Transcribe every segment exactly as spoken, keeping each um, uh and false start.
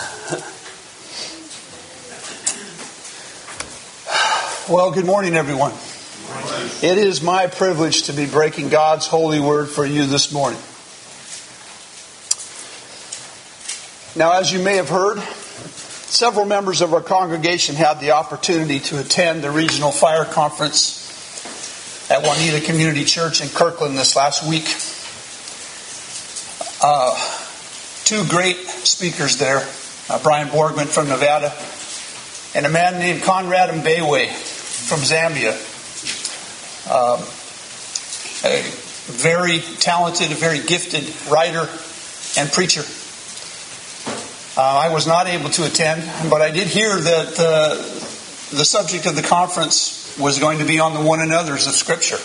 Well, good morning, everyone. It is my privilege to be breaking God's holy word for you this morning. Now, as you may have heard, several members of our congregation had the opportunity to attend the Regional Fire Conference at Juanita Community Church in Kirkland this last week. Uh, two great speakers there, uh, Brian Borgman from Nevada and a man named Conrad Mbewe from Zambia. Um, a very talented, a very gifted writer and preacher. Uh, I was not able to attend, but I did hear that uh, the subject of the conference was going to be on the one another's of Scripture.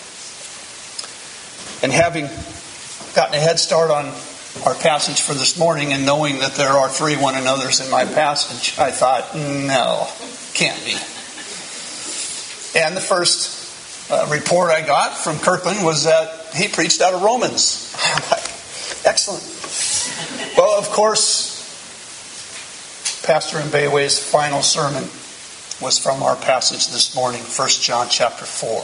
And having gotten a head start on our passage for this morning and knowing that there are three one another's in my passage, I thought, no, can't be. And the first uh, report I got from Kirkland was that he preached out of Romans. I'm like, excellent. Well, of course, Pastor Mbewe's final sermon was from our passage this morning, First John chapter four.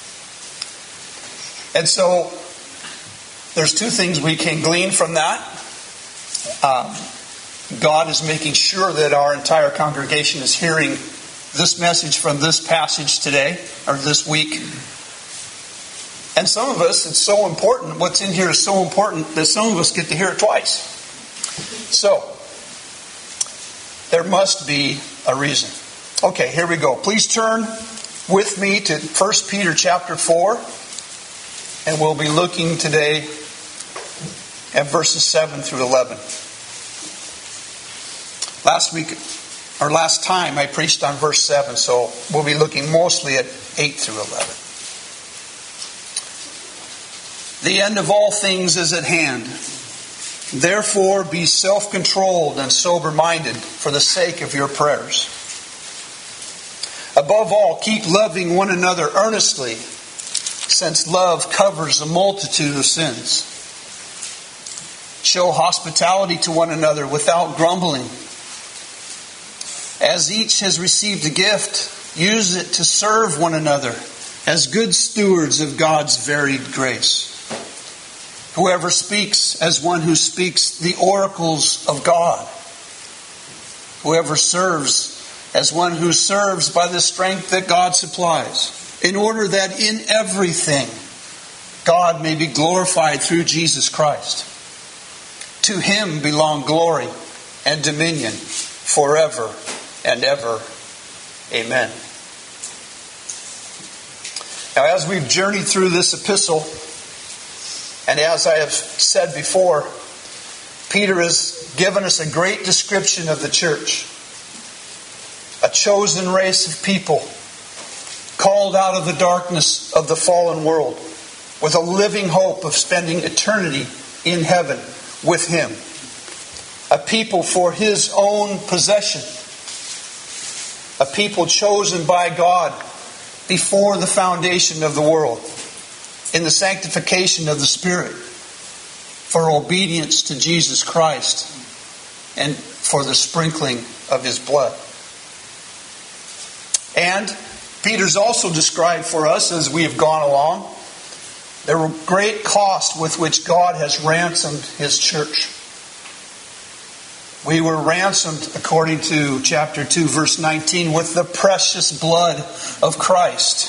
And so, there's two things we can glean from that. Um, God is making sure that our entire congregation is hearing this message from this passage today, or this week. And some of us, it's so important, what's in here is so important that some of us get to hear it twice. So, there must be a reason. Okay, here we go. Please turn with me to First Peter chapter four, and we'll be looking today at verses seven through eleven. Last week, or last time, I preached on verse seven, so we'll be looking mostly at eight through eleven. The end of all things is at hand. Therefore, be self-controlled and sober-minded for the sake of your prayers. Above all, keep loving one another earnestly, since love covers a multitude of sins. Show hospitality to one another without grumbling. As each has received a gift, use it to serve one another as good stewards of God's varied grace. Whoever speaks as one who speaks the oracles of God. Whoever serves as one who serves by the strength that God supplies, in order that in everything God may be glorified through Jesus Christ. To Him belong glory and dominion forever and ever. Amen. Now, as we've journeyed through this epistle, and as I have said before, Peter has given us a great description of the church. A chosen race of people called out of the darkness of the fallen world with a living hope of spending eternity in heaven with Him. A people for His own possession. A people chosen by God before the foundation of the world, in the sanctification of the Spirit, for obedience to Jesus Christ, and for the sprinkling of His blood. And Peter's also described for us, as we have gone along, the great cost with which God has ransomed His church. We were ransomed, according to chapter two, verse nineteen, with the precious blood of Christ.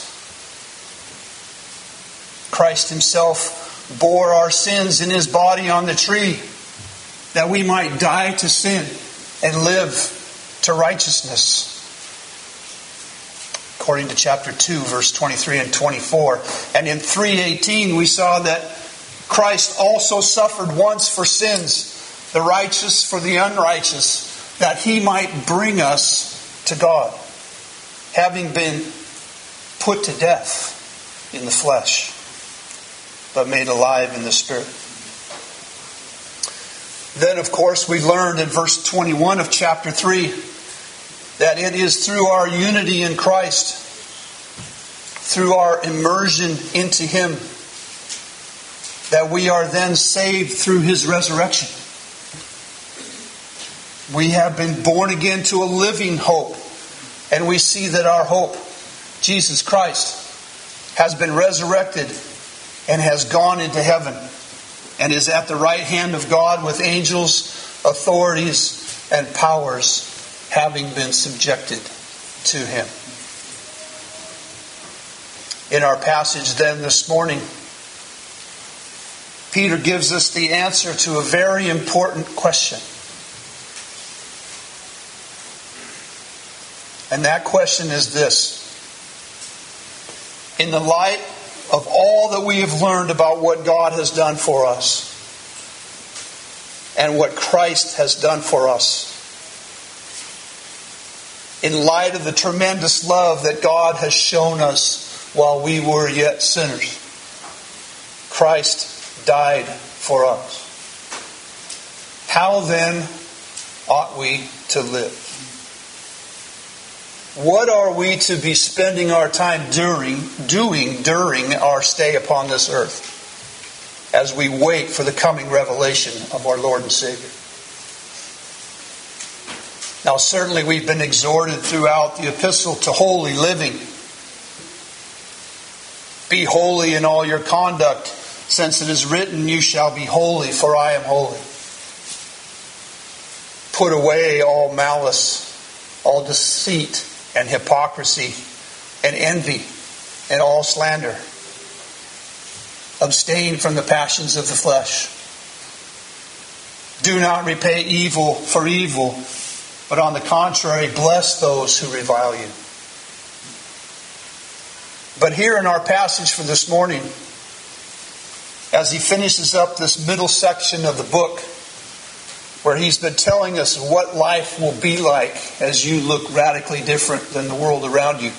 Christ Himself bore our sins in His body on the tree, that we might die to sin and live to righteousness. According to chapter two, verse twenty-three and twenty-four. And in three eighteen we saw that Christ also suffered once for sins, the righteous for the unrighteous, that He might bring us to God, having been put to death in the flesh, but made alive in the Spirit. Then, of course, we learned in verse twenty-one of chapter three that it is through our unity in Christ, through our immersion into Him, that we are then saved through His resurrection. We have been born again to a living hope. And we see that our hope, Jesus Christ, has been resurrected and has gone into heaven and is at the right hand of God with angels, authorities, and powers having been subjected to Him. In our passage then this morning, Peter gives us the answer to a very important question. And that question is this. In the light of all that we have learned about what God has done for us and what Christ has done for us, in light of the tremendous love that God has shown us while we were yet sinners, Christ died for us. How then ought we to live? What are we to be spending our time during, doing during our stay upon this earth as we wait for the coming revelation of our Lord and Savior? Now, certainly we've been exhorted throughout the epistle to holy living. Be holy in all your conduct, since it is written, you shall be holy, for I am holy. Put away all malice, all deceit, and hypocrisy, and envy, and all slander. Abstain from the passions of the flesh. Do not repay evil for evil, but on the contrary, bless those who revile you. But here in our passage for this morning, as he finishes up this middle section of the book, where he's been telling us what life will be like as you look radically different than the world around you,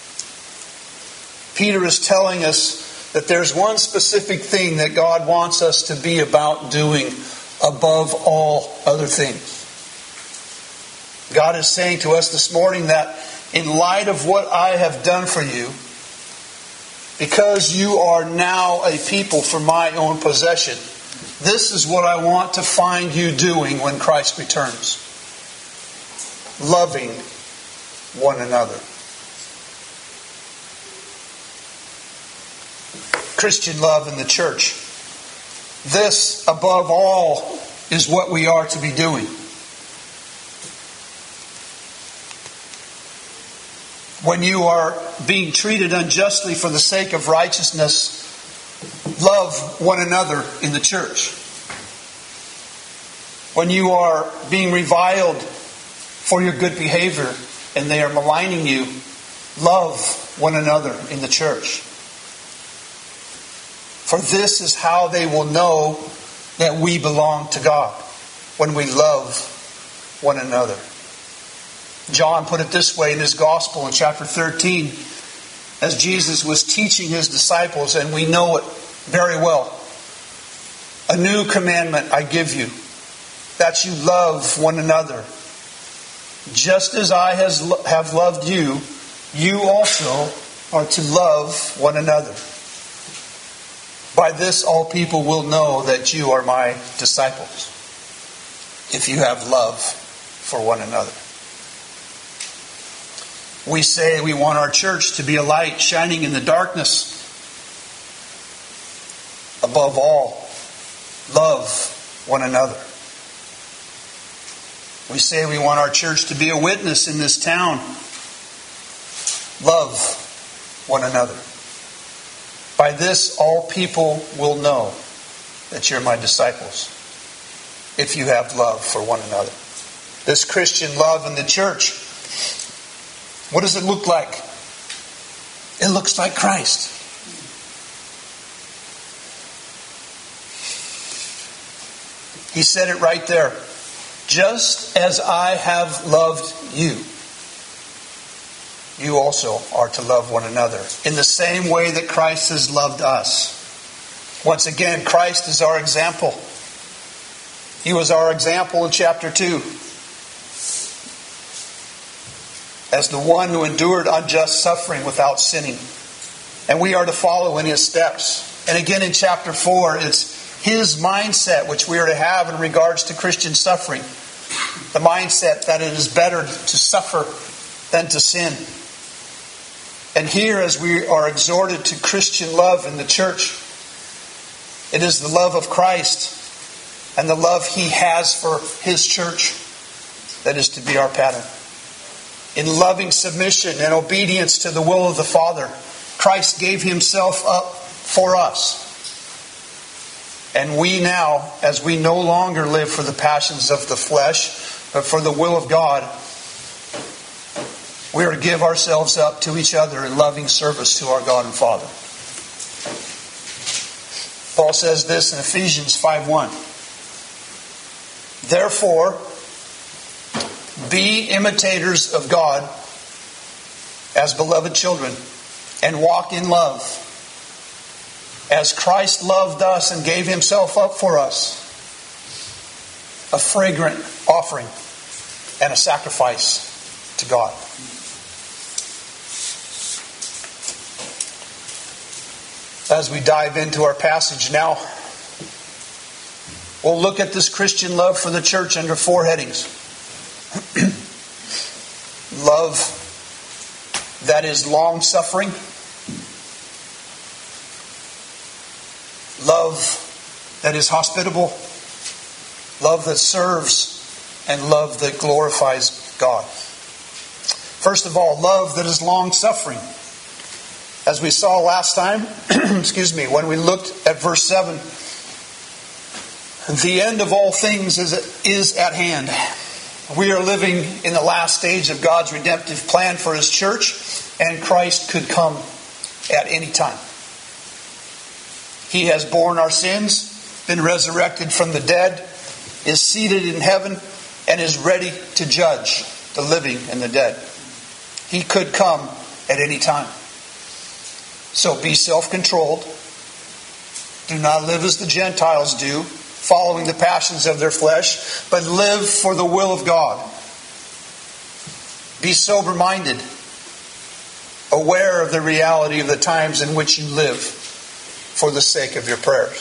Peter is telling us that there's one specific thing that God wants us to be about doing above all other things. God is saying to us this morning that in light of what I have done for you, because you are now a people for my own possession, this is what I want to find you doing when Christ returns. Loving one another. Christian love in the church. This, above all, is what we are to be doing. When you are being treated unjustly for the sake of righteousness, love one another in the church. When you are being reviled for your good behavior and they are maligning you, love one another in the church. For this is how they will know that we belong to God, when we love one another. John put it this way in his gospel in chapter thirteen, as Jesus was teaching his disciples, and we know it very well. A new commandment I give you, that you love one another. Just as I has, have loved you, you also are to love one another. By this all people will know that you are my disciples, if you have love for one another. We say we want our church to be a light shining in the darkness. Above all, love one another. We say we want our church to be a witness in this town. Love one another. By this, all people will know that you're my disciples, if you have love for one another. This Christian love in the church, what does it look like? It looks like Christ. He said it right there. Just as I have loved you, you also are to love one another in the same way that Christ has loved us. Once again, Christ is our example. He was our example in chapter two. As the one who endured unjust suffering without sinning. And we are to follow in his steps. And again in chapter four, it's his mindset which we are to have in regards to Christian suffering. The mindset that it is better to suffer than to sin. And here, as we are exhorted to Christian love in the church, it is the love of Christ and the love He has for His church that is to be our pattern. In loving submission and obedience to the will of the Father, Christ gave Himself up for us. And we now, as we no longer live for the passions of the flesh, but for the will of God, we are to give ourselves up to each other in loving service to our God and Father. Paul says this in Ephesians five one. Therefore, be imitators of God as beloved children, and walk in love, as Christ loved us and gave Himself up for us, a fragrant offering and a sacrifice to God. As we dive into our passage now, we'll look at this Christian love for the church under four headings. Love that is long-suffering. Love that is hospitable. Love that serves. And love that glorifies God. First of all, love that is long-suffering. As we saw last time, excuse me, when we looked at verse seven, the end of all things is, is at hand. We are living in the last stage of God's redemptive plan for His church, and Christ could come at any time. He has borne our sins, been resurrected from the dead, is seated in heaven, and is ready to judge the living and the dead. He could come at any time. So be self-controlled. Do not live as the Gentiles do, following the passions of their flesh, but live for the will of God. Be sober-minded, aware of the reality of the times in which you live for the sake of your prayers.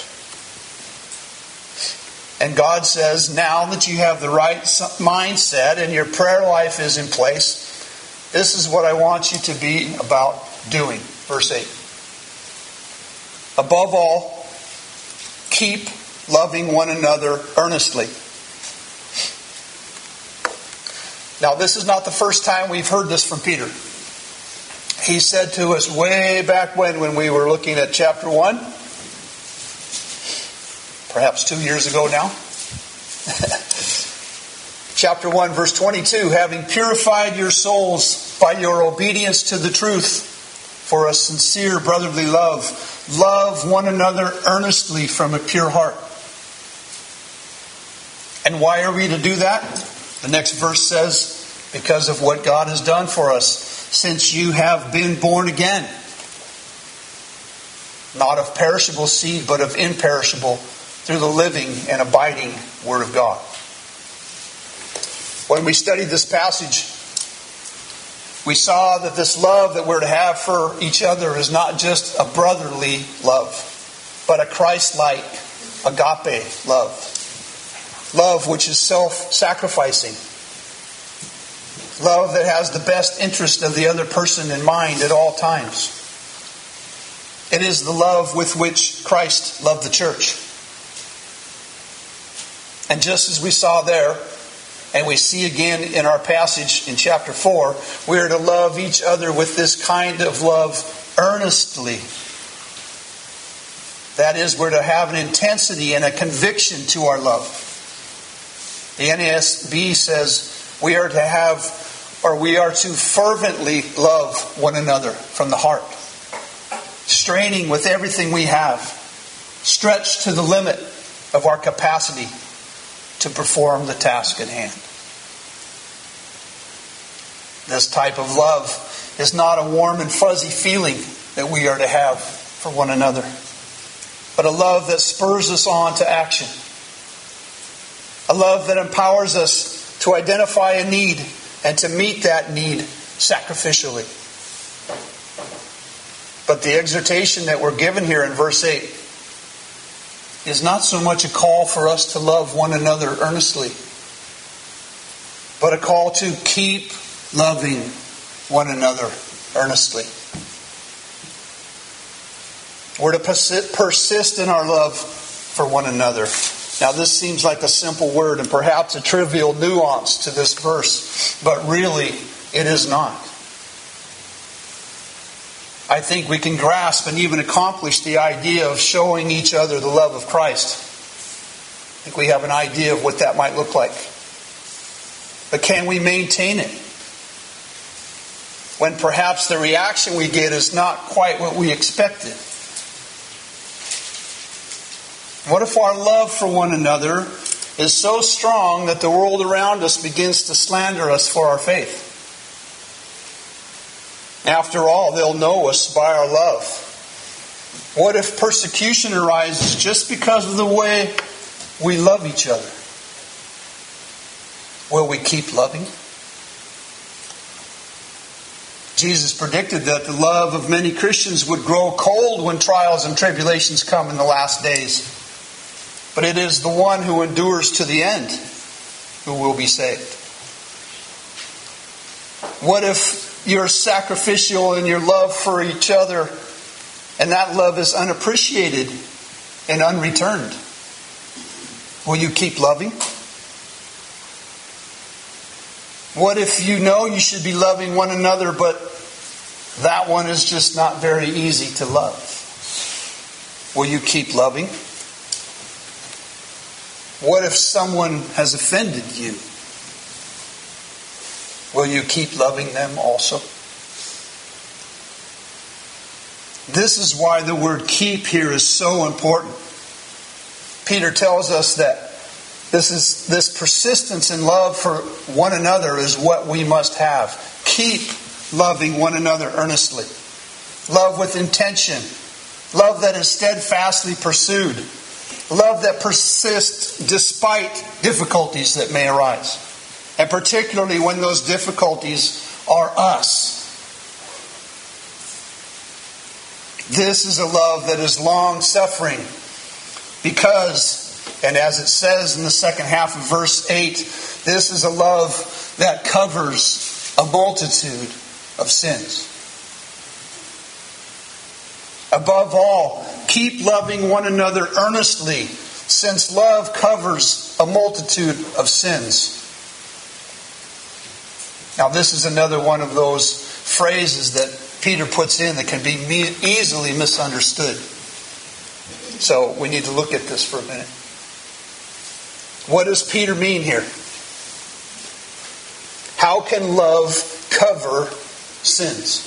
And God says, now that you have the right mindset and your prayer life is in place, this is what I want you to be about doing. Verse eight. Above all, keep loving one another earnestly. Now, this is not the first time we've heard this from Peter. He said to us way back when, when we were looking at chapter one, perhaps two years ago now. Chapter one, verse twenty-two, having purified your souls by your obedience to the truth for a sincere brotherly love, love one another earnestly from a pure heart. And why are we to do that? The next verse says, because of what God has done for us, since you have been born again. Not of perishable seed, but of imperishable, through the living and abiding Word of God. When we studied this passage, we saw that this love that we're to have for each other is not just a brotherly love, but a Christ-like agape love. Love which is self-sacrificing. Love that has the best interest of the other person in mind at all times. It is the love with which Christ loved the church. And just as we saw there, and we see again in our passage in chapter four, we are to love each other with this kind of love earnestly. That is, we're to have an intensity and a conviction to our love. The N A S B says we are to have, or we are to fervently love one another from the heart. Straining with everything we have. Stretched to the limit of our capacity to perform the task at hand. This type of love is not a warm and fuzzy feeling that we are to have for one another, but a love that spurs us on to action. A love that empowers us to identify a need and to meet that need sacrificially. But the exhortation that we're given here in verse eight is not so much a call for us to love one another earnestly, but a call to keep loving one another earnestly. We're to persist in our love for one another. Now, this seems like a simple word and perhaps a trivial nuance to this verse, but really it is not. I think we can grasp and even accomplish the idea of showing each other the love of Christ. I think we have an idea of what that might look like. But can we maintain it when perhaps the reaction we get is not quite what we expected? What if our love for one another is so strong that the world around us begins to slander us for our faith? After all, they'll know us by our love. What if persecution arises just because of the way we love each other? Will we keep loving? Jesus predicted that the love of many Christians would grow cold when trials and tribulations come in the last days. But it is the one who endures to the end who will be saved. What if you're sacrificial in your love for each other and that love is unappreciated and unreturned? Will you keep loving? What if you know you should be loving one another, but that one is just not very easy to love? Will you keep loving? What if someone has offended you? Will you keep loving them also? This is why the word keep here is so important. Peter tells us that this is this persistence in love for one another is what we must have. Keep loving one another earnestly. Love with intention. Love that is steadfastly pursued. Love that persists despite difficulties that may arise. And particularly when those difficulties are us. This is a love that is long-suffering. Because, and as it says in the second half of verse eight, this is a love that covers a multitude of sins. Above all, keep loving one another earnestly, since love covers a multitude of sins. Now, this is another one of those phrases that Peter puts in that can be easily misunderstood. So we need to look at this for a minute. What does Peter mean here? How can love cover sins?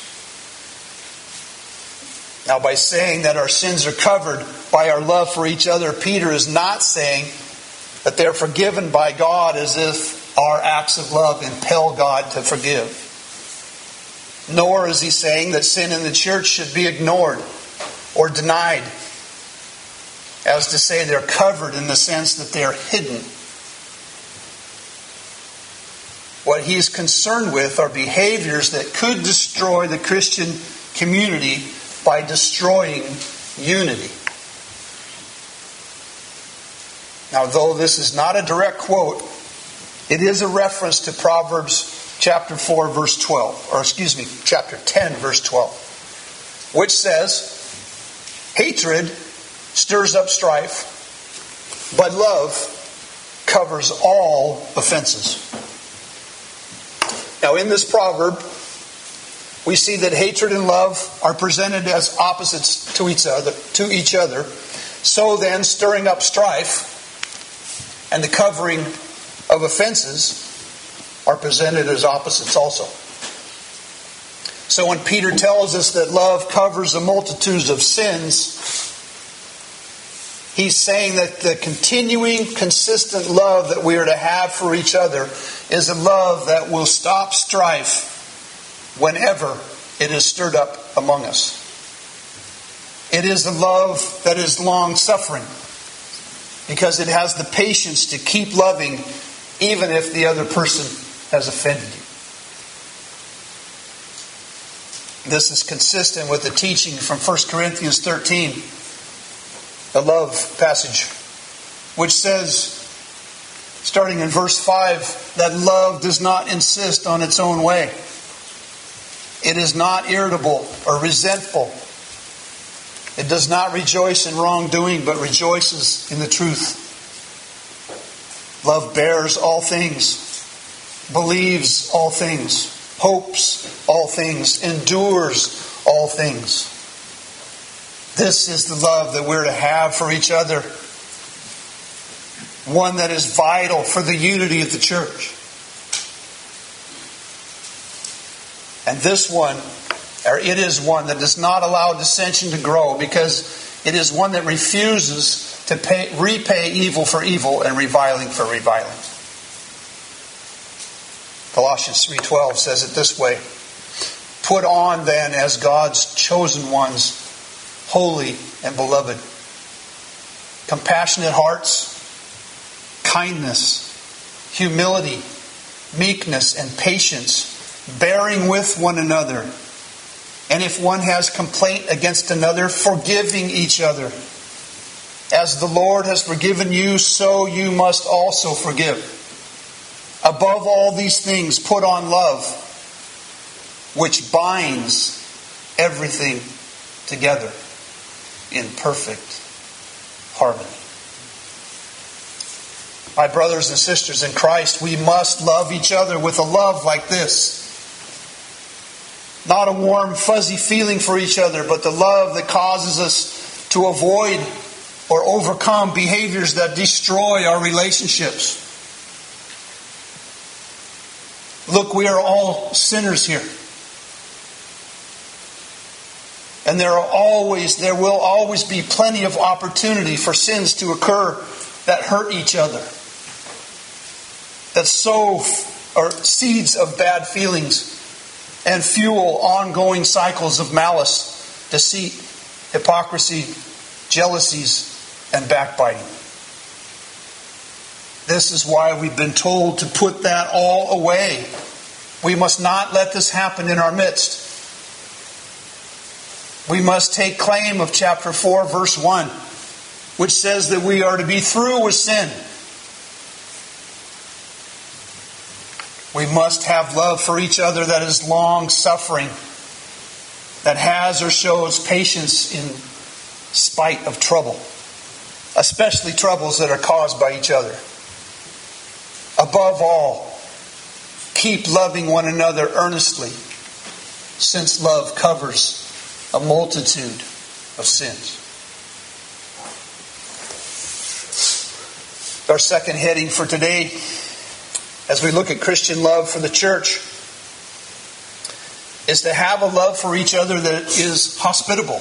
Now, by saying that our sins are covered by our love for each other, Peter is not saying that they're forgiven by God as if our acts of love impel God to forgive. Nor is he saying that sin in the church should be ignored or denied, as to say they're covered in the sense that they're hidden. What he's concerned with are behaviors that could destroy the Christian community by destroying unity. Now, though this is not a direct quote, it is a reference to Proverbs chapter four, verse twelve, or excuse me, chapter ten, verse twelve, which says, hatred stirs up strife, but love covers all offenses. Now, in this proverb, we see that hatred and love are presented as opposites to each other, to each other. So then, stirring up strife and the covering of offenses are presented as opposites also. So when Peter tells us that love covers a multitude of sins, he's saying that the continuing, consistent love that we are to have for each other is a love that will stop strife whenever it is stirred up among us. It is a love that is long-suffering because it has the patience to keep loving even if the other person has offended you. This is consistent with the teaching from First Corinthians thirteen, a love passage, which says, starting in verse five, that love does not insist on its own way. It is not irritable or resentful. It does not rejoice in wrongdoing, but rejoices in the truth. Love bears all things, believes all things, hopes all things, endures all things. This is the love that we're to have for each other. One that is vital for the unity of the church. And this one, or it is one that does not allow dissension to grow, because it is one that refuses to pay, repay evil for evil and reviling for reviling. Colossians three twelve says it this way: put on then as God's chosen ones, holy and beloved, compassionate hearts, kindness, humility, meekness, and patience, bearing with one another. And if one has complaint against another, forgiving each other. As the Lord has forgiven you, so you must also forgive. Above all these things, put on love, which binds everything together in perfect harmony. My brothers and sisters in Christ, we must love each other with a love like this. Not a warm, fuzzy feeling for each other, but the love that causes us to avoid or overcome behaviors that destroy our relationships. Look, we are all sinners here. And there are always, there will always be plenty of opportunity for sins to occur that hurt each other, that sow or seeds of bad feelings and fuel ongoing cycles of malice, deceit, hypocrisy, jealousies, and backbiting. This is why we've been told to put that all away. We must not let this happen in our midst. We must take claim of chapter four, verse one, which says that we are to be through with sin. We must have love for each other that is long-suffering, that has or shows patience in spite of trouble, especially troubles that are caused by each other. Above all, keep loving one another earnestly, since love covers a multitude of sins. Our second heading for today, as we look at Christian love for the church, is to have a love for each other that is hospitable.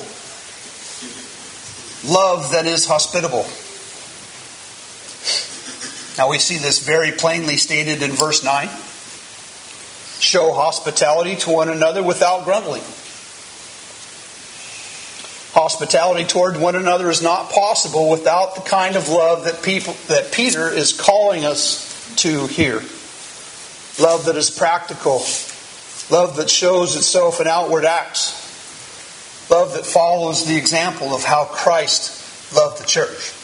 Love that is hospitable. Now we see this very plainly stated in verse nine. Show hospitality to one another without grumbling. Hospitality toward one another is not possible without the kind of love that people that Peter is calling us to here. Love that is practical. Love that shows itself in outward acts. Love that follows the example of how Christ loved the church.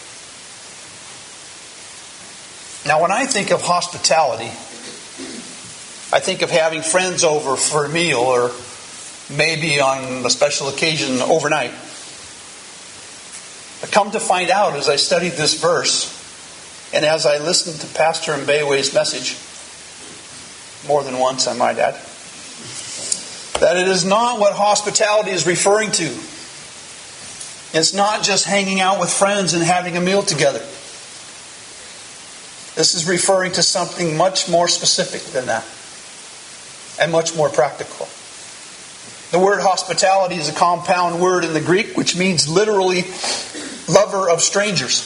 Now, when I think of hospitality, I think of having friends over for a meal, or maybe on a special occasion overnight. But come to find out, as I studied this verse, and as I listened to Pastor Mbeway's message, more than once I might add, that it is not what hospitality is referring to. It's not just hanging out with friends and having a meal together. This is referring to something much more specific than that, and much more practical. The word hospitality is a compound word in the Greek, which means literally lover of strangers,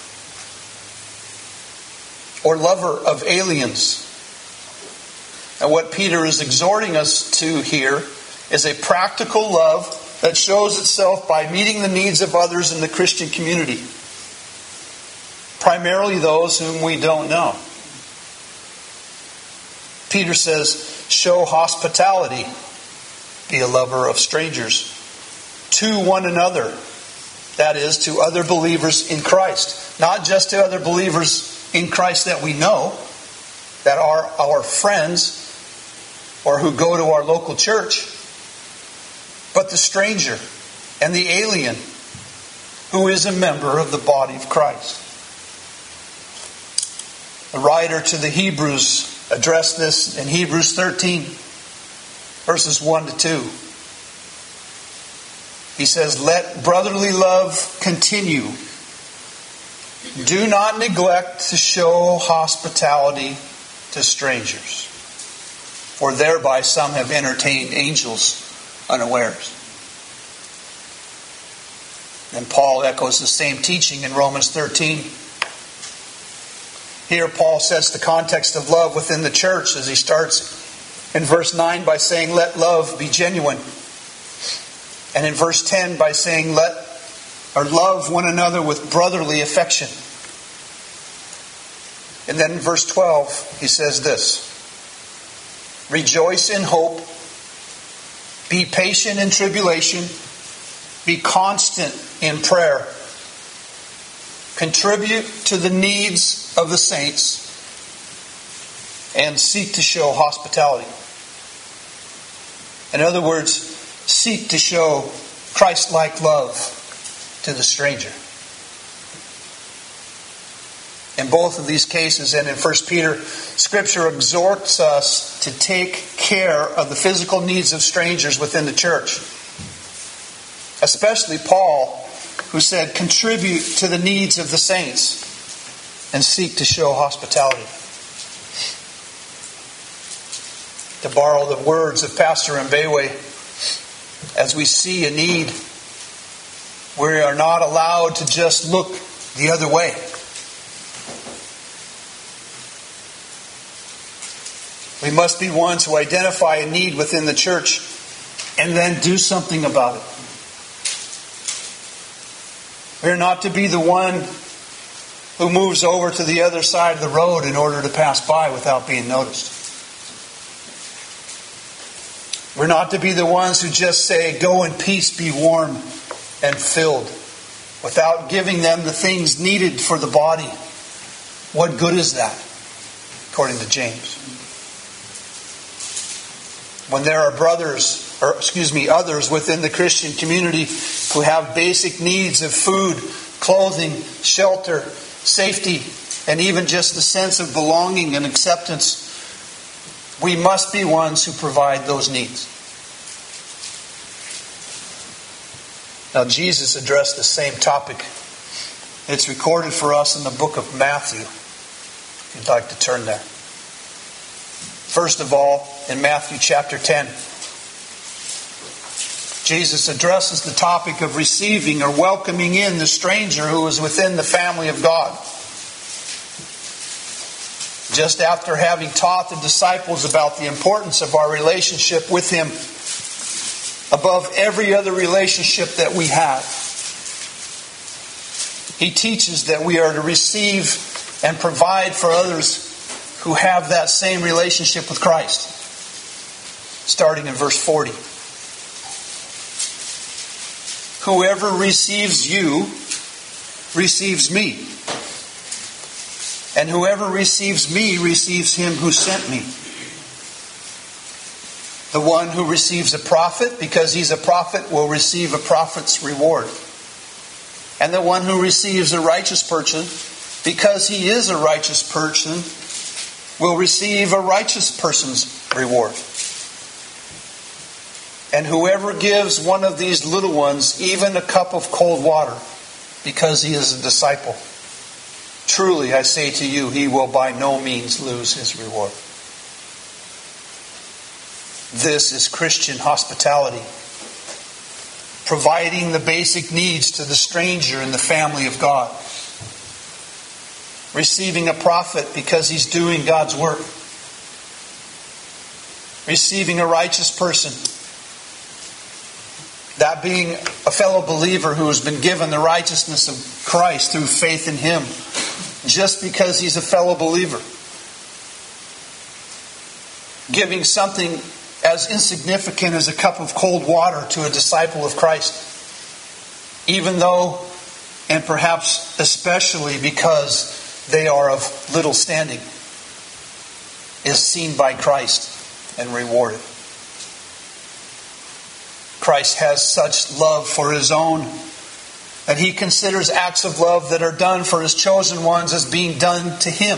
or lover of aliens. And what Peter is exhorting us to here is a practical love that shows itself by meeting the needs of others in the Christian community, primarily those whom we don't know. Peter says, show hospitality, be a lover of strangers, to one another. That is, to other believers in Christ. Not just to other believers in Christ that we know, that are our friends or who go to our local church, but the stranger and the alien who is a member of the body of Christ. The writer to the Hebrews addressed this in Hebrews thirteen, verses one to two. He says, "Let brotherly love continue. Do not neglect to show hospitality to strangers, for thereby some have entertained angels unawares." And Paul echoes the same teaching in Romans thirteen. Here Paul sets the context of love within the church as he starts in verse nine by saying, "Let love be genuine." And in verse ten by saying, "Let or love one another with brotherly affection." And then in verse twelve he says this, "Rejoice in hope, be patient in tribulation, be constant in prayer. Contribute to the needs of the saints and seek to show hospitality." In other words, seek to show Christ-like love to the stranger. In both of these cases and in First Peter, Scripture exhorts us to take care of the physical needs of strangers within the church. Especially Paul, who said, "Contribute to the needs of the saints and seek to show hospitality." To borrow the words of Pastor Mbewe, as we see a need, we are not allowed to just look the other way. We must be ones who identify a need within the church and then do something about it. We're not to be the one who moves over to the other side of the road in order to pass by without being noticed. We're not to be the ones who just say, "Go in peace, be warm and filled," without giving them the things needed for the body. What good is that? According to James. When there are brothers, or excuse me, others within the Christian community who have basic needs of food, clothing, shelter, safety, and even just a sense of belonging and acceptance, we must be ones who provide those needs. Now, Jesus addressed the same topic. It's recorded for us in the book of Matthew, if you'd like to turn there. First of all, in Matthew chapter ten, Jesus addresses the topic of receiving or welcoming in the stranger who is within the family of God. Just after having taught the disciples about the importance of our relationship with Him above every other relationship that we have, He teaches that we are to receive and provide for others who have that same relationship with Christ. Starting in verse forty. "Whoever receives you receives me. And whoever receives me receives him who sent me. The one who receives a prophet, because he's a prophet, will receive a prophet's reward. And the one who receives a righteous person, because he is a righteous person, will receive a righteous person's reward. And whoever gives one of these little ones even a cup of cold water, because he is a disciple, truly I say to you, he will by no means lose his reward." This is Christian hospitality, providing the basic needs to the stranger in the family of God. Receiving a prophet because he's doing God's work. Receiving a righteous person, that being a fellow believer who has been given the righteousness of Christ through faith in Him, just because he's a fellow believer. Giving something as insignificant as a cup of cold water to a disciple of Christ, even though, and perhaps especially because they are of little standing, is seen by Christ and rewarded. Christ has such love for His own that He considers acts of love that are done for His chosen ones as being done to Him.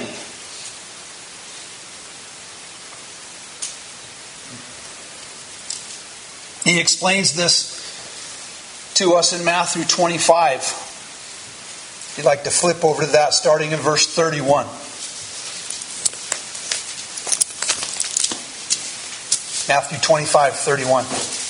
He explains this to us in Matthew twenty-five. If you'd like to flip over to that, starting in verse thirty-one. Matthew twenty-five, thirty-one.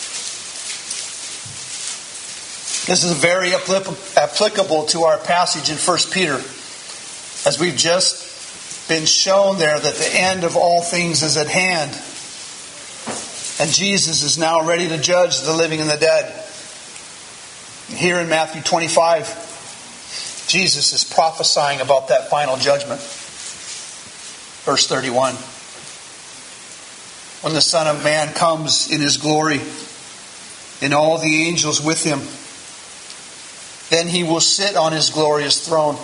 This is very applicable to our passage in First Peter, as we've just been shown there that the end of all things is at hand. And Jesus is now ready to judge the living and the dead. Here in Matthew twenty-five, Jesus is prophesying about that final judgment. Verse thirty-one. When the Son of Man comes in His glory, and all the angels with Him, then He will sit on His glorious throne.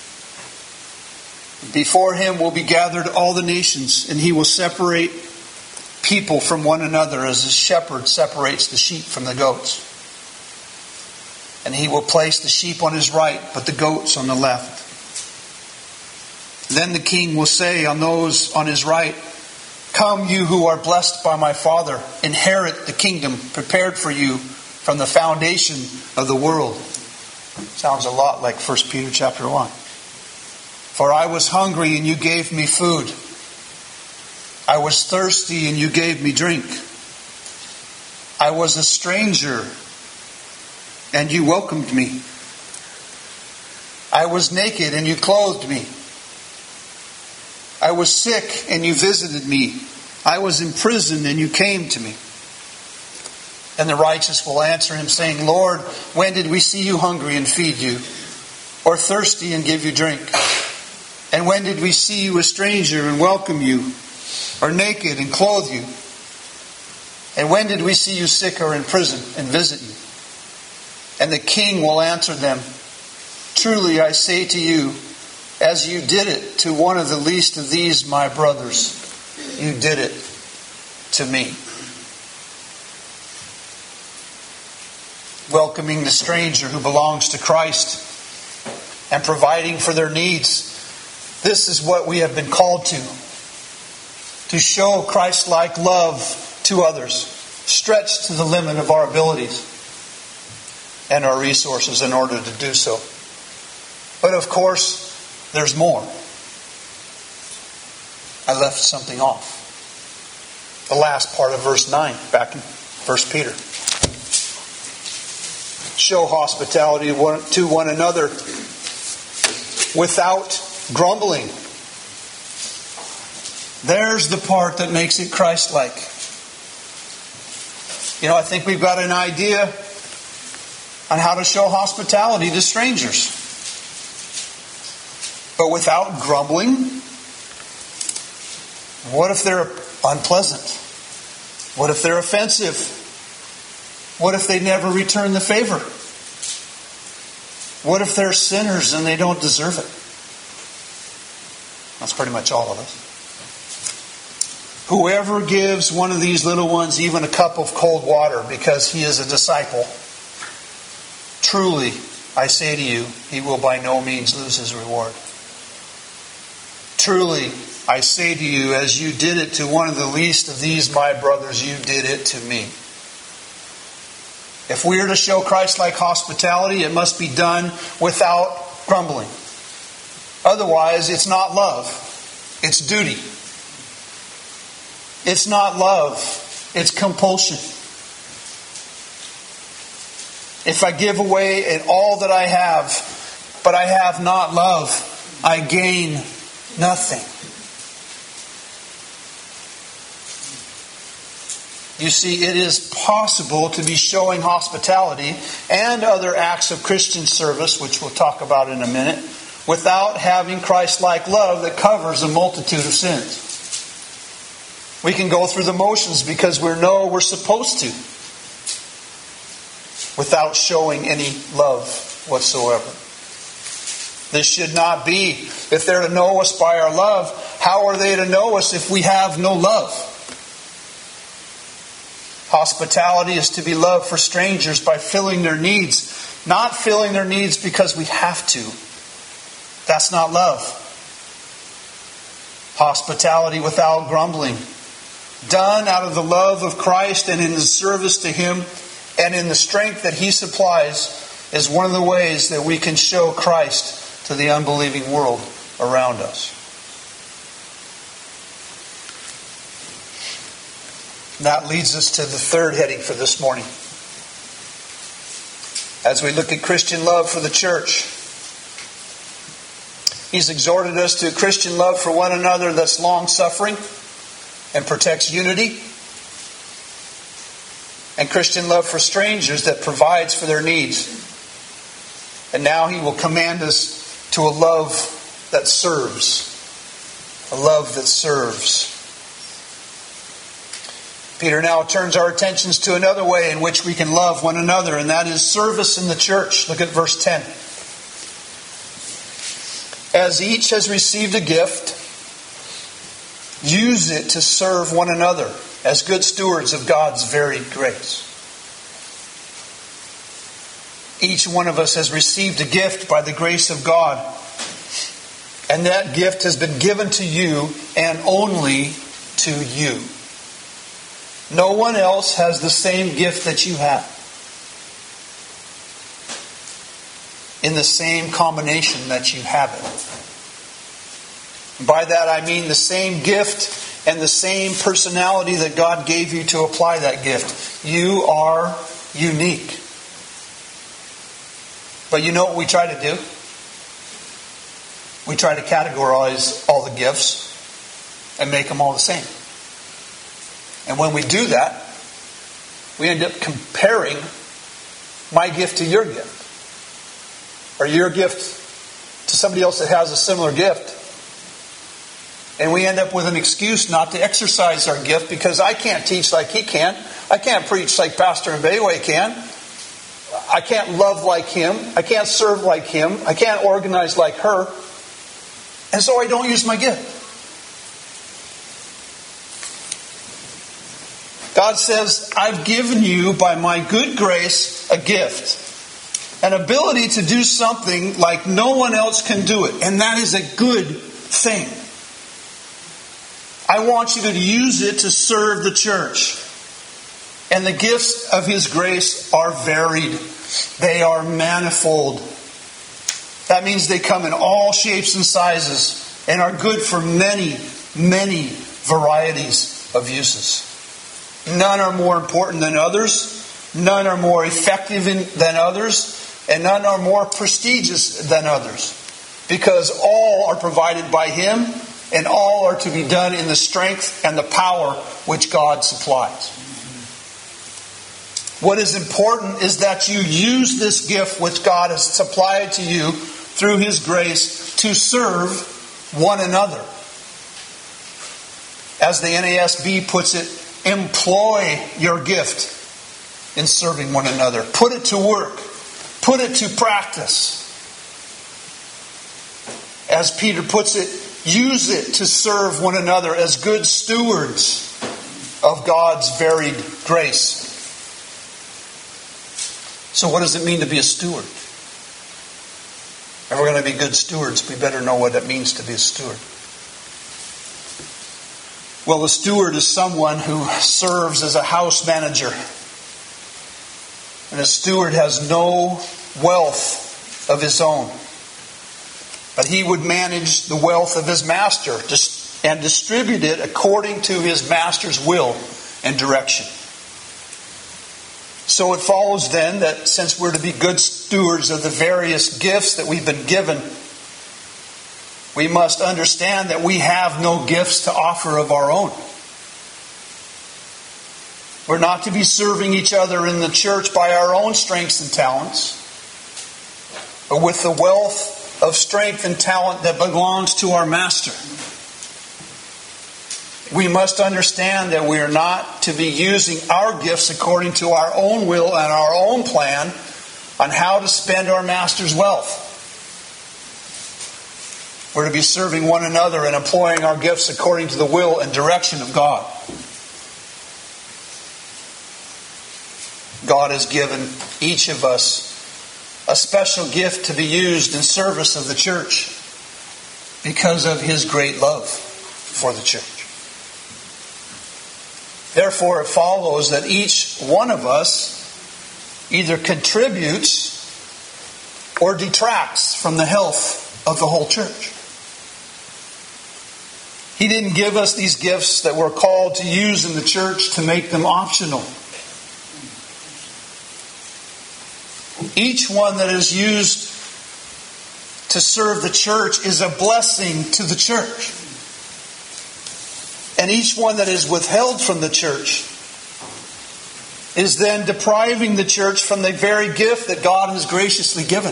Before Him will be gathered all the nations, and He will separate people from one another as a shepherd separates the sheep from the goats. And He will place the sheep on His right, but the goats on the left. Then the King will say on those on His right, "Come, you who are blessed by my Father, inherit the kingdom prepared for you from the foundation of the world." Sounds a lot like First Peter chapter one. "For I was hungry and you gave me food. I was thirsty and you gave me drink. I was a stranger and you welcomed me. I was naked and you clothed me. I was sick and you visited me. I was in prison and you came to me." And the righteous will answer Him, saying, "Lord, when did we see you hungry and feed you, or thirsty and give you drink? And when did we see you a stranger and welcome you, or naked and clothe you? And when did we see you sick or in prison and visit you?" And the King will answer them, "Truly I say to you, as you did it to one of the least of these my brothers, you did it to me." Welcoming the stranger who belongs to Christ and providing for their needs. This is what we have been called to. To show Christ-like love to others, stretched to the limit of our abilities and our resources in order to do so. But of course, there's more. I left something off. The last part of verse nine, back in First Peter. Show hospitality to one another without grumbling. There's the part that makes it Christ-like. You know, I think we've got an idea on how to show hospitality to strangers. But without grumbling, what if they're unpleasant? What if they're offensive? What if they never return the favor? What if they're sinners and they don't deserve it? That's pretty much all of us. Whoever gives one of these little ones even a cup of cold water because he is a disciple, truly, I say to you, he will by no means lose his reward. Truly, I say to you, as you did it to one of the least of these my brothers, you did it to me. If we are to show Christ-like hospitality, it must be done without grumbling. Otherwise, it's not love. It's duty. It's not love. It's compulsion. If I give away all that I have, but I have not love, I gain nothing. You see, it is possible to be showing hospitality and other acts of Christian service, which we'll talk about in a minute, without having Christ-like love that covers a multitude of sins. We can go through the motions because we know we're supposed to, without showing any love whatsoever. This should not be. If they're to know us by our love, how are they to know us if we have no love? Hospitality is to be loved for strangers by filling their needs. Not filling their needs because we have to. That's not love. Hospitality without grumbling. Done out of the love of Christ and in the service to Him and in the strength that He supplies is one of the ways that we can show Christ to the unbelieving world around us. That leads us to the third heading for this morning. As we look at Christian love for the church, He's exhorted us to Christian love for one another that's long-suffering and protects unity, and Christian love for strangers that provides for their needs. And now He will command us to a love that serves. A love that serves. Peter now turns our attentions to another way in which we can love one another, and that is service in the church. Look at verse ten. As each has received a gift, use it to serve one another as good stewards of God's varied grace. Each one of us has received a gift by the grace of God, and that gift has been given to you and only to you. No one else has the same gift that you have. In the same combination that you have it. By that I mean the same gift and the same personality that God gave you to apply that gift. You are unique. But you know what we try to do? We try to categorize all the gifts and make them all the same. And when we do that, we end up comparing my gift to your gift. Or your gift to somebody else that has a similar gift. And we end up with an excuse not to exercise our gift because I can't teach like he can. I can't preach like Pastor Mbeywe can. I can't love like him. I can't serve like him. I can't organize like her. And so I don't use my gift. God says, I've given you by my good grace a gift. An ability to do something like no one else can do it. And that is a good thing. I want you to use it to serve the church. And the gifts of His grace are varied. They are manifold. That means they come in all shapes and sizes and are good for many, many varieties of uses. None are more important than others. None are more effective in, than others. And none are more prestigious than others. Because all are provided by Him, and all are to be done in the strength and the power which God supplies. What is important is that you use this gift which God has supplied to you through His grace to serve one another. As the N A S B puts it, employ your gift in serving one another. Put it to work. Put it to practice. As Peter puts it, use it to serve one another as good stewards of God's varied grace. So what does it mean to be a steward? If we're going to be good stewards, we better know what it means to be a steward. Well, a steward is someone who serves as a house manager. And a steward has no wealth of his own. But he would manage the wealth of his master and distribute it according to his master's will and direction. So it follows then that since we're to be good stewards of the various gifts that we've been given, we must understand that we have no gifts to offer of our own. We're not to be serving each other in the church by our own strengths and talents, but with the wealth of strength and talent that belongs to our Master. We must understand that we are not to be using our gifts according to our own will and our own plan on how to spend our Master's wealth. We're to be serving one another and employing our gifts according to the will and direction of God. God has given each of us a special gift to be used in service of the church because of His great love for the church. Therefore, it follows that each one of us either contributes or detracts from the health of the whole church. He didn't give us these gifts that we're called to use in the church to make them optional. Each one that is used to serve the church is a blessing to the church. And each one that is withheld from the church is then depriving the church from the very gift that God has graciously given.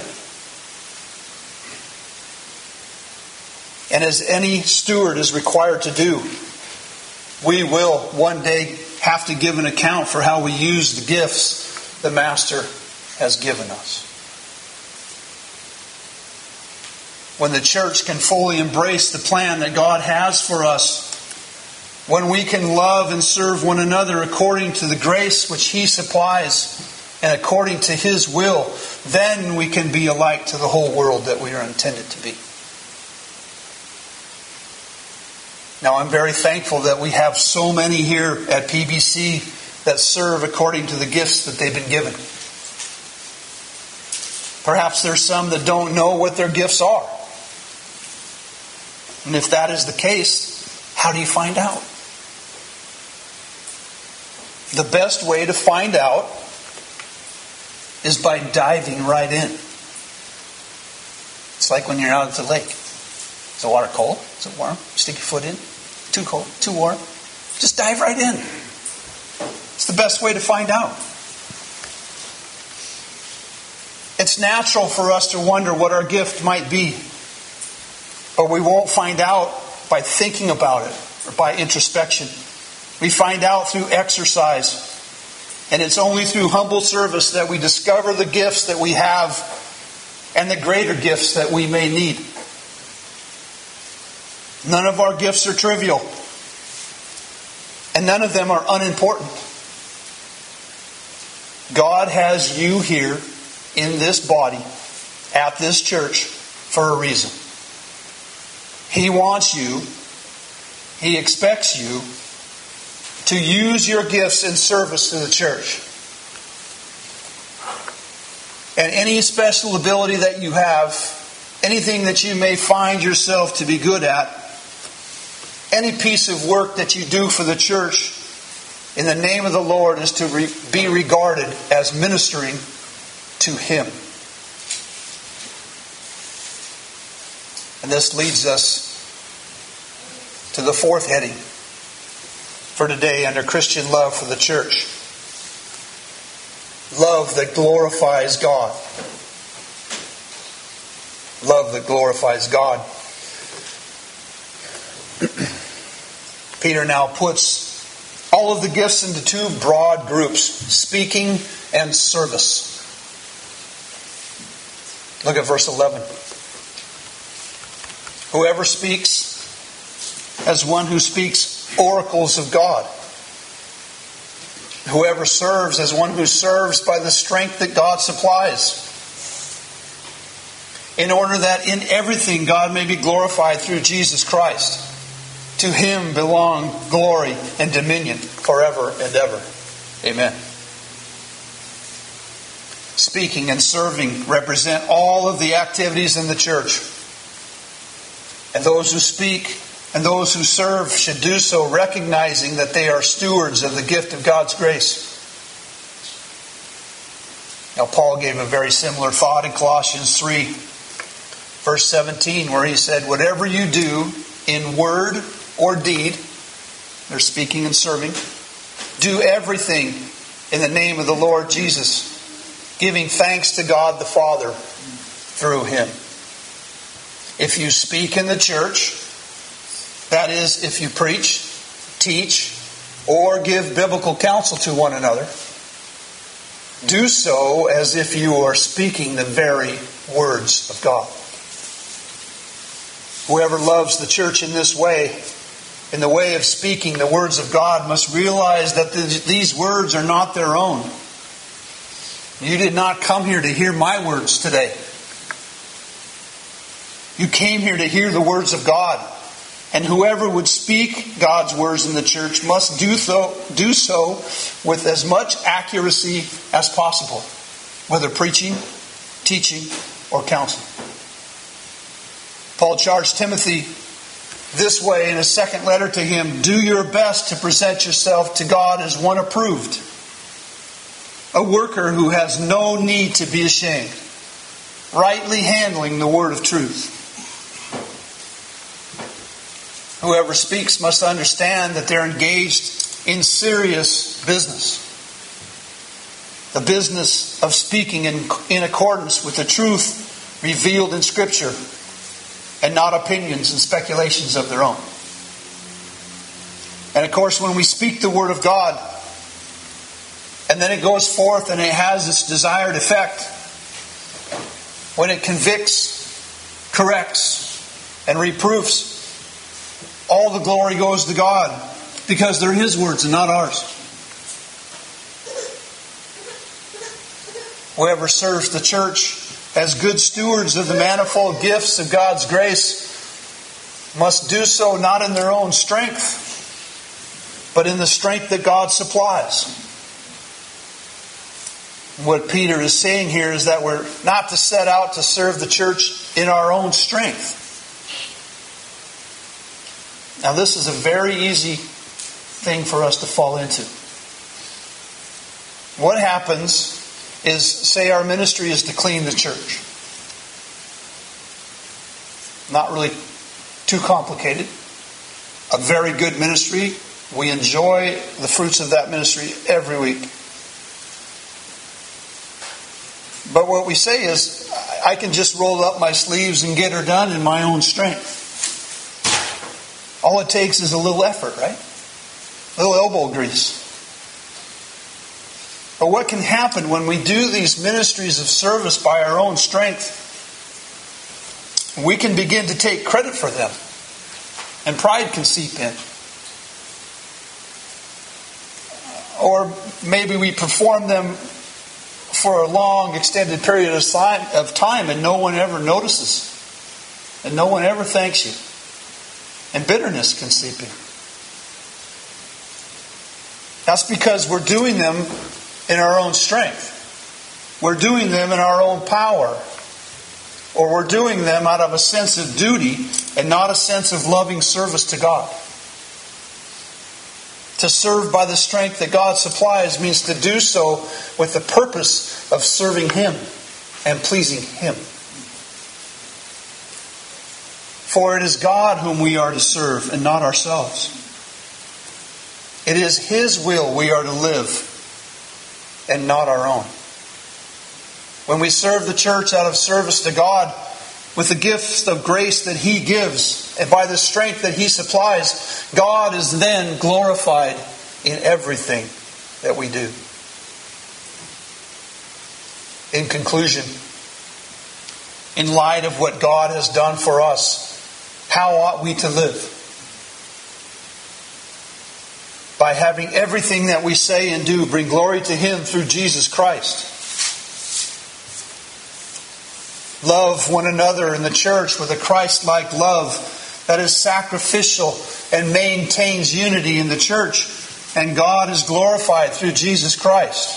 And as any steward is required to do, we will one day have to give an account for how we use the gifts the Master has given us. When the church can fully embrace the plan that God has for us, when we can love and serve one another according to the grace which He supplies and according to His will, then we can be a light to the whole world that we are intended to be. Now, I'm very thankful that we have so many here at P B C that serve according to the gifts that they've been given. Perhaps there's some that don't know what their gifts are. And if that is the case, how do you find out? The best way to find out is by diving right in. It's like when you're out at the lake. Is the water cold? Is it warm? Stick your foot in. Too cold? Too warm? Just dive right in. It's the best way to find out. It's natural for us to wonder what our gift might be. But we won't find out by thinking about it or by introspection. We find out through exercise. And it's only through humble service that we discover the gifts that we have and the greater gifts that we may need. None of our gifts are trivial. And none of them are unimportant. God has you here in this body, at this church, for a reason. He wants you, He expects you to use your gifts in service to the church. And any special ability that you have, anything that you may find yourself to be good at, any piece of work that you do for the church in the name of the Lord is to re- be regarded as ministering to Him. And this leads us to the fourth heading for today under Christian love for the church. Love that glorifies God. Love that glorifies God. Peter now puts all of the gifts into two broad groups, speaking and service. Look at verse eleven. Whoever speaks as one who speaks oracles of God. Whoever serves as one who serves by the strength that God supplies. In order that in everything God may be glorified through Jesus Christ. To Him belong glory and dominion forever and ever. Amen. Speaking and serving represent all of the activities in the church. And those who speak and those who serve should do so recognizing that they are stewards of the gift of God's grace. Now, Paul gave a very similar thought in Colossians three, verse seventeen, where he said, whatever you do in word or deed, they're speaking and serving, do everything in the name of the Lord Jesus, giving thanks to God the Father through Him. If you speak in the church, that is, if you preach, teach, or give biblical counsel to one another, do so as if you are speaking the very words of God. Whoever loves the church in this way, in the way of speaking the words of God, must realize that these words are not their own. You did not come here to hear my words today. You came here to hear the words of God. And whoever would speak God's words in the church must do so, do so with as much accuracy as possible, whether preaching, teaching, or counseling. Paul charged Timothy this way in his second letter to him: do your best to present yourself to God as one approved, a worker who has no need to be ashamed, rightly handling the word of truth. Whoever speaks must understand that they're engaged in serious business. The business of speaking in, in accordance with the truth revealed in Scripture, and not opinions and speculations of their own. And of course, when we speak the Word of God, and then it goes forth and it has its desired effect, when it convicts, corrects, and reproofs, all the glory goes to God, because they're His words and not ours. Whoever serves the church as good stewards of the manifold gifts of God's grace must do so not in their own strength, but in the strength that God supplies. What Peter is saying here is that we're not to set out to serve the church in our own strength. Now, this is a very easy thing for us to fall into. What happens is, say our ministry is to clean the church. Not really too complicated. A very good ministry. We enjoy the fruits of that ministry every week. But what we say is, I can just roll up my sleeves and get her done in my own strength. All it takes is a little effort, right? A little elbow grease. But what can happen when we do these ministries of service by our own strength? We can begin to take credit for them. And pride can seep in. Or maybe we perform them for a long, extended period of time and no one ever notices. And no one ever thanks you. And bitterness can seep in. That's because we're doing them in our own strength. We're doing them in our own power. Or we're doing them out of a sense of duty and not a sense of loving service to God. To serve by the strength that God supplies means to do so with the purpose of serving Him and pleasing Him. For it is God whom we are to serve and not ourselves. It is His will we are to live and not our own. When we serve the church out of service to God with the gifts of grace that He gives and by the strength that He supplies, God is then glorified in everything that we do. In conclusion, in light of what God has done for us, how ought we to live? By having everything that we say and do bring glory to Him through Jesus Christ. Love one another in the church with a Christ-like love that is sacrificial and maintains unity in the church. And God is glorified through Jesus Christ.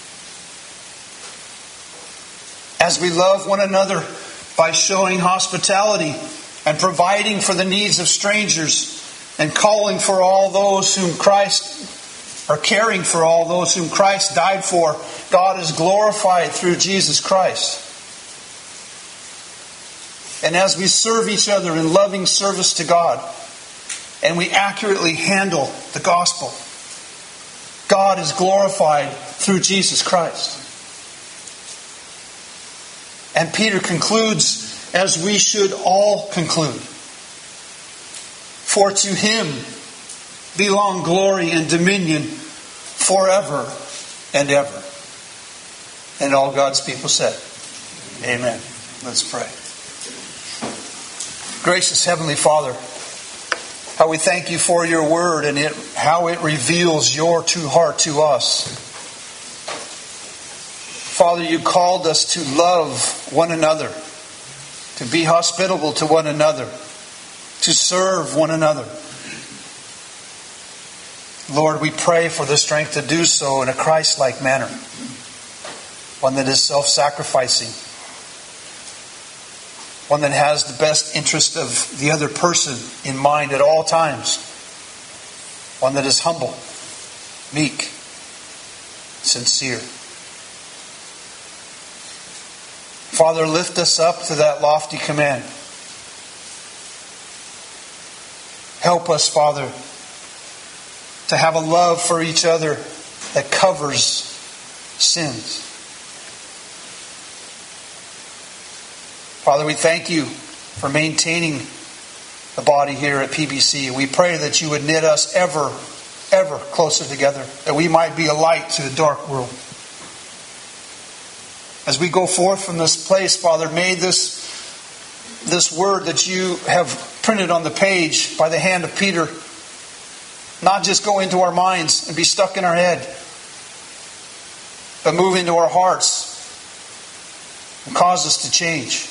As we love one another by showing hospitality and providing for the needs of strangers and calling for all those whom Christ, or caring for all those whom Christ died for, God is glorified through Jesus Christ. And as we serve each other in loving service to God, and we accurately handle the gospel, God is glorified through Jesus Christ. And Peter concludes, as we should all conclude, for to Him belong glory and dominion forever and ever. And all God's people said, Amen. Let's pray. Gracious Heavenly Father, how we thank you for your word and it, how it reveals your true heart to us. Father, you called us to love one another, to be hospitable to one another, to serve one another. Lord, we pray for the strength to do so in a Christ-like manner, one that is self-sacrificing, one that has the best interest of the other person in mind at all times, one that is humble, meek, sincere. Father, lift us up to that lofty command. Help us, Father, to have a love for each other that covers sins. Father, we thank you for maintaining the body here at P B C. We pray that you would knit us ever, ever closer together, that we might be a light to a dark world. As we go forth from this place, Father, may this, this word that you have printed on the page by the hand of Peter not just go into our minds and be stuck in our head, but move into our hearts and cause us to change.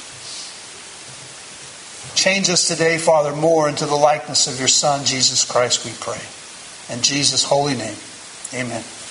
Change us today, Father, more into the likeness of your Son, Jesus Christ, we pray. In Jesus' holy name, amen.